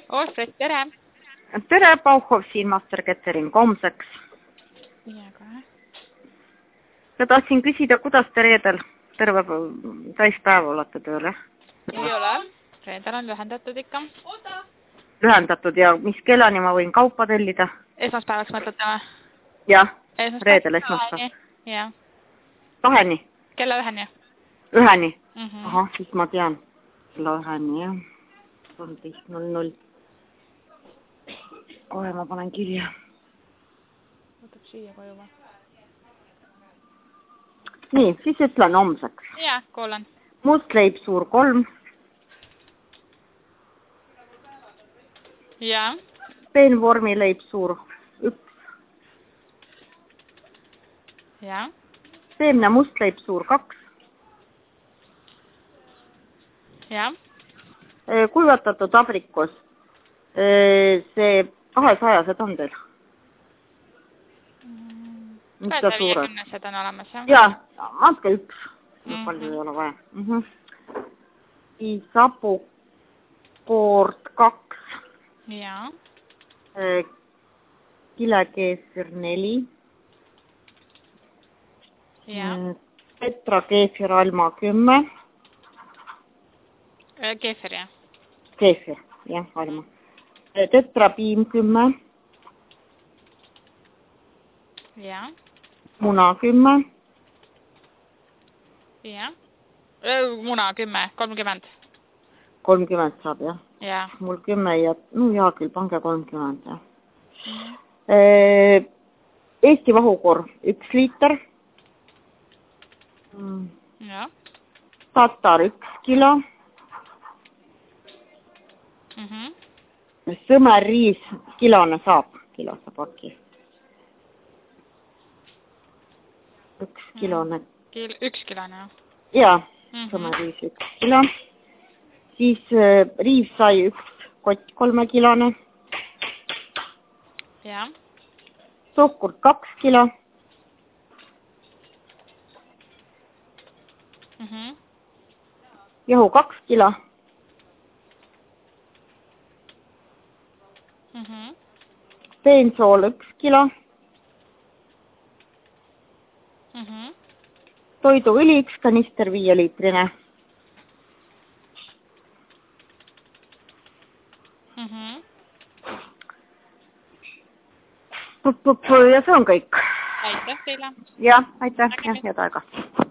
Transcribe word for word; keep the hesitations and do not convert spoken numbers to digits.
Oostret, tere! Tere, Bauhof siin Master Catering homseks. Ja kohe. Ja tahtsin küsida, kuidas te reedel terve täispäeva olete tööle? Ei ole. Reedel on lühendatud ikka. Lühendatud ja mis kellani ma võin kaupa tellida? Esmaspäevaks mõtlete või? Jah, reedel esmaspäev. Jah. Kaheni? Kella üheni? Üheni? Mm -hmm. Aha, siis ma tean. Kella üheni, jah. kolmteist null null. Kohe ma panen kirja. Võtab siia koju või? Nii, siis ütlen homseks. Jah, kuulan. Mustleib suur kolm. Ja. Peenvormileib suur üks. Ja. Seemne mustleib suur kaks. Ja. Kuivatatud abrikos. See kahesajased on teil? kahesaja viiekümnesed on olemas, jah? Jaa, andke üks. Palju ei ole vaja. Siis hapukoort kaks. Jaa. Kilekeefir neli. Jaa. Petra keefir alma kümme. Keefir, jah? Keefir, jah, alma. Tetrapiim kümme. Jaa. Muna kümme. Jah. Muna kümme, kolmkümmend. kolmkümmend saab, jah? Jaa. Mul kümme ja, no hea küll, pange kolmkümmend, jah. Mm. Eesti vahukorv üks liiter. Jah. Tatar üks kilo. Mm -hmm. Sõmerriis kilone saab, kilo saab paki. Üks kilone. Kil üks kilone, jah? Jaa, mm -hmm. sõmerriis üks kilo. Siis äh, riis sai üks kott kolme kilone. Jah. Suhkurt kaks kilo. Mm -hmm. Jahu kaks kilo. Mm -hmm. Peensool üks kilo. Mm -hmm. Toiduõli üks kanister viieliitrine. Mm -hmm. Ja see on kõik. Aitäh teile. Jah, aitäh. Ja, head aega.